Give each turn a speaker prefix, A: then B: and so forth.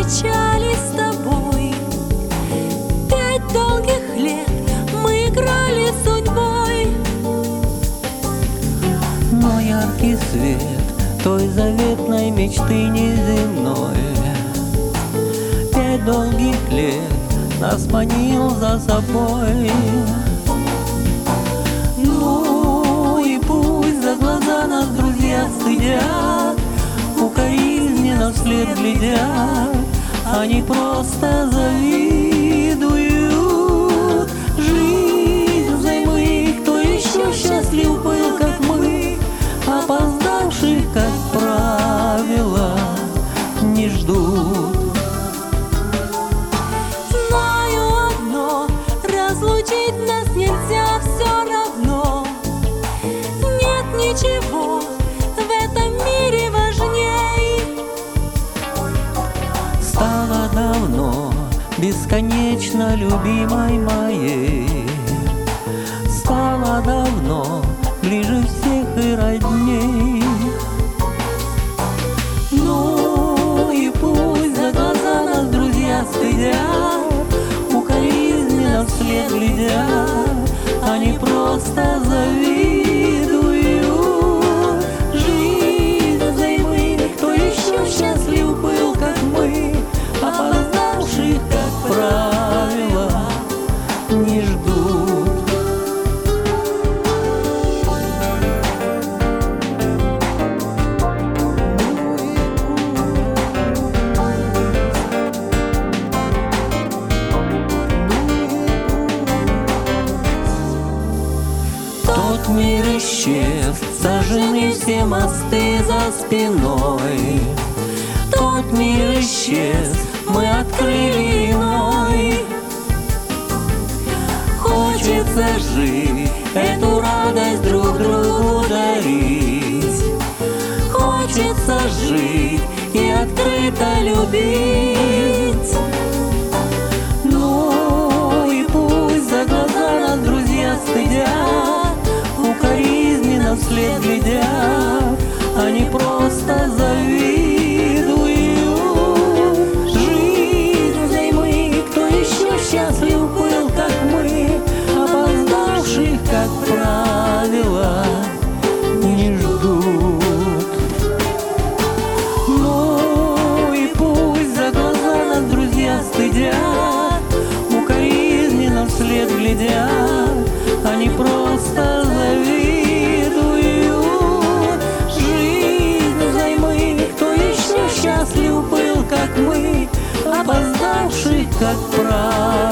A: встречались с тобой. 5 долгих лет мы играли с судьбой.
B: Но яркий свет той заветной мечты неземной 5 долгих лет нас манил за собой. Ну и пусть за глаза нас друзья стыдят, укоризненно вслед глядят, они просто завидуют. Жизнь взаймы, кто еще счастлив был, как мы, опоздавших, как правило, не ждут.
A: Знаю одно, разлучить нас нельзя все равно. Нет ничего в этом мире важней.
B: Стало давно бесконечно любимой моей, стало давно ближе всех и родней. Ну и пусть за глаза нас друзья стыдят, укоризненно вслед глядят, они просто завидуют. Жизнь взаймы, кто еще счастлив был, как мы, опоздавших, как правило, не ждут. Тот мир исчез, сожжены все мосты за спиной. Тот мир исчез, мы открыли иной. Хочется жить, эту радость друг другу дарить. Хочется жить и открыто любить. Ну и пусть за глаза нас друзья стыдят, укоризненно вслед глядят, они просто завидуют. Жизнь взаймы, кто еще счастлив был, как мы, опоздавших, как правило, не ждут. Ну и пусть за глаза нас друзья стыдят, укоризненно вслед глядят, они просто завидуют. Жизнь взаймы, кто еще счастлив был, как мы, опоздавших, как правило.